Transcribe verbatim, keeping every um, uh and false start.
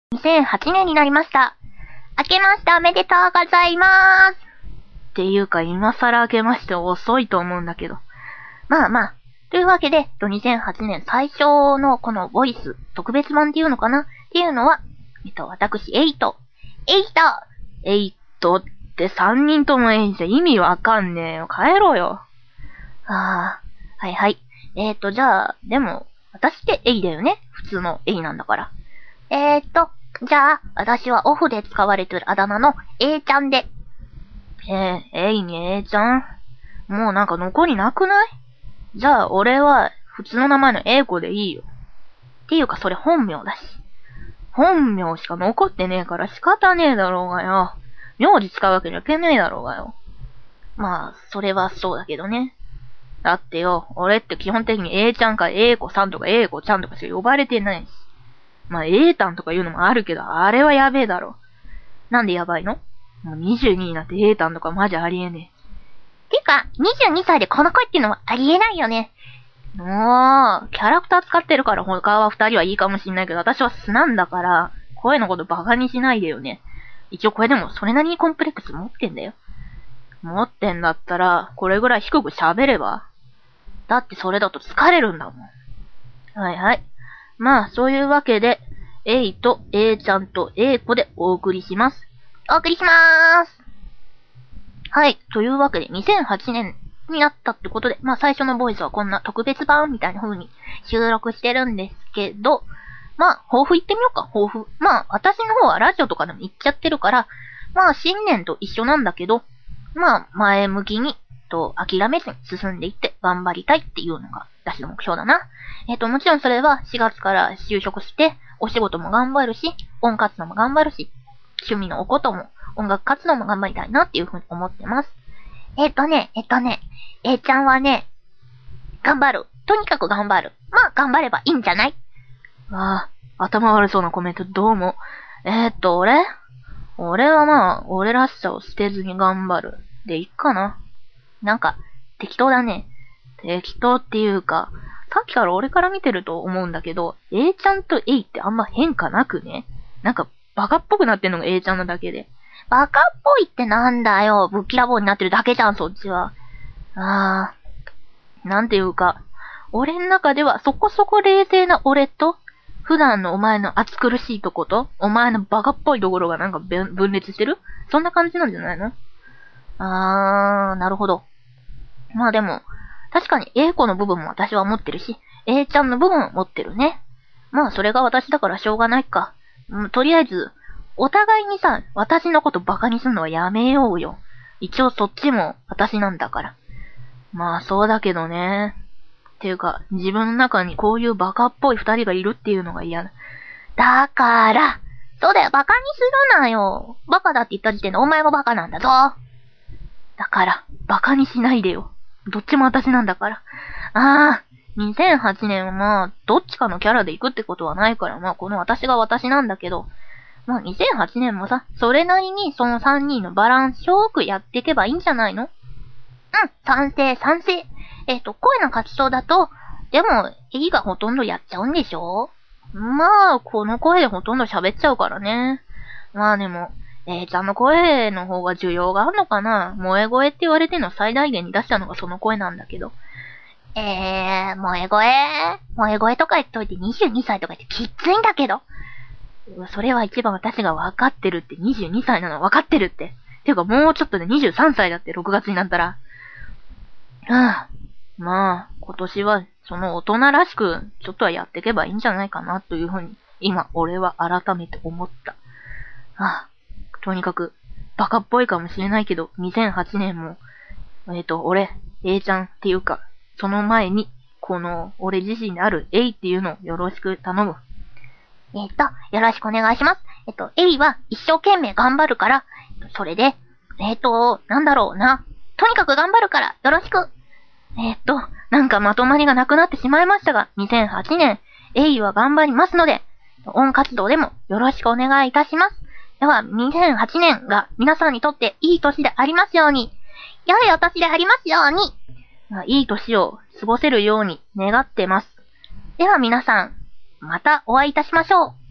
にせんはちねんになりました。明けましておめでとうございまーす。っていうか、今更明けまして遅いと思うんだけど。まあまあ。というわけで、にせんはちねん最初のこのボイス、特別版っていうのかなっていうのは、えっと、私、エイト。エイトエイトってさんにんともエイじゃ意味わかんねえよ。帰ろうよ。ああ、はいはい。えーと、じゃあ、でも、私ってエイだよね。普通のエイなんだから。えーと、じゃあ、私はオフで使われてるあだ名の A ちゃんで。えー、エイに A ちゃんもうなんか残りなくない？じゃあ、俺は普通の名前の A 子でいいよ。っていうか、それ本名だし。本名しか残ってねえから仕方ねえだろうがよ。名字使うわけにはいけねえだろうがよ。まあ、それはそうだけどね。だってよ、俺って基本的に A ちゃんか A 子さんとか A 子ちゃんとかしか呼ばれてないし。まあ、A たんとか言うのもあるけど、あれはやべえだろ。なんでやばいの？もうにじゅうにになって A たんとかマジありえねえ。てか、にじゅうにさいでこの声っていうのはありえないよね。もう、キャラクター使ってるから他は二人はいいかもしんないけど、私は素なんだから、声のことバカにしないでよね。一応これでもそれなりにコンプレックス持ってんだよ。持ってんだったら、これぐらい低く喋れば？だってそれだと疲れるんだもん。はいはい。まあ、そういうわけで、A と A ちゃんと A 子でお送りします。お送りしまーす。はい。というわけで、にせんはちねんになったってことで、まあ最初のボイスはこんな特別版みたいな風に収録してるんですけど、まあ、抱負言ってみようか、抱負。まあ、私の方はラジオとかでも言っちゃってるから、まあ、新年と一緒なんだけど、まあ、前向きに、と、諦めずに進んでいって頑張りたいっていうのが私の目標だな。えっと、もちろんそれはしがつから就職して、お仕事も頑張るし、音活動も頑張るし、趣味のおことも、音楽活動も頑張りたいなっていうふうに思ってます。えっとね、えっとね、A ちゃんはね、頑張る。とにかく頑張る。まあ、頑張ればいいんじゃない？ああ、頭悪そうなコメントどうも。えー、っと、俺俺はまあ、俺らしさを捨てずに頑張る。で、いっかな。なんか、適当だね。適当っていうか、さっきから俺から見てると思うんだけど、A ちゃんと A ってあんま変化なくね。なんか、バカっぽくなってんのが A ちゃんなだけで。バカっぽいってなんだよ。ぶっきらぼうになってるだけじゃん、そっちは。あー、なんていうか、俺の中ではそこそこ冷静な俺と、普段のお前の暑苦しいとこと、お前のバカっぽいところがなんか分裂してる？そんな感じなんじゃないの？あー、なるほど。まあでも、確かに A 子の部分も私は持ってるし、A ちゃんの部分も持ってるね。まあそれが私だからしょうがないか。うん、とりあえず、お互いにさ、私のことバカにするのはやめようよ。一応そっちも私なんだから。まあそうだけどね。っていうか、自分の中にこういうバカっぽい二人がいるっていうのが嫌だ。だから、そうだよ、バカにするなよ。バカだって言った時点でお前もバカなんだぞ。だから、バカにしないでよ。どっちも私なんだから。ああ、にせんはちねんはまあ、どっちかのキャラで行くってことはないから、まあこの私が私なんだけど、まあにせんはちねんもさ、それなりにそのさんにんのバランスよくやっていけばいいんじゃないの？うん、賛成、賛成。えっと、声の活動だと、でも、エリがほとんどやっちゃうんでしょ？まあ、この声でほとんど喋っちゃうからね。まあでも、A ちゃんの声の方が需要があるのかな？萌え声って言われての最大限に出したのがその声なんだけど。えー、萌え声萌え声とか言っといてにじゅうにさいとか言ってきついんだけど。それは一番私が分かってるって、にじゅうにさいなの分かってるって。ていうかもうちょっとでにじゅうさんさいだって、ろくがつになったら。はぁ、まあ、今年はその大人らしくちょっとはやっていけばいいんじゃないかなというふうに、今俺は改めて思った。はぁ、とにかく、バカっぽいかもしれないけど、にせんはちねんも、えっと、俺、A ちゃんっていうか、その前に、この、俺自身である A っていうのをよろしく頼む。えっと、よろしくお願いします。えっと、A は一生懸命頑張るから、それで、えっと、なんだろうな。とにかく頑張るから、よろしく。えっと、なんかまとまりがなくなってしまいましたが、にせんはちねん、A は頑張りますので、音活動でもよろしくお願いいたします。では、にせんはちねんが皆さんにとっていい年でありますように、良いお年でありますように、いい年を過ごせるように願ってます。では皆さん、またお会いいたしましょう。